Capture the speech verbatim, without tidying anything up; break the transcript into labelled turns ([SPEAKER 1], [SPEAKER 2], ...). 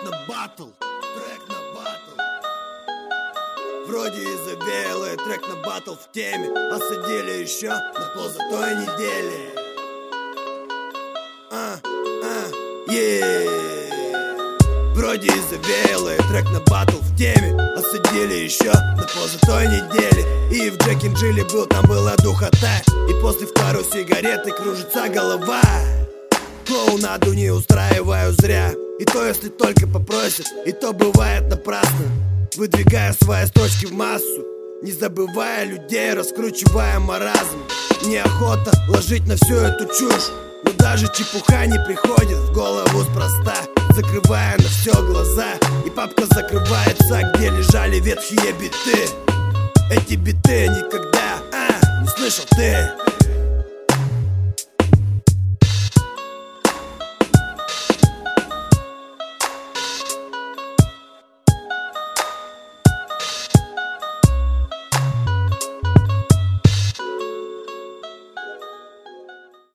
[SPEAKER 1] Трек на батл, трек на батл. Вроде и завеяло, трек на батл в теме. Осадили еще на позатой неделе. А, а, е. Вроде и завеяло, трек на батл в теме. Осадили еще на позатой неделе. И в Джек энд Джилли был, там была духота. И после второй сигареты кружится голова. Клоунаду не устраиваю зря. И то, если только попросят, и то бывает напрасно. Выдвигая свои строчки в массу, не забывая людей, раскручивая маразм. Неохота ложить на всю эту чушь, но даже чепуха не приходит в голову спроста. Закрывая на все глаза, и папка закрывается, где лежали ветхие биты. Эти биты никогда, а, не слышал ты.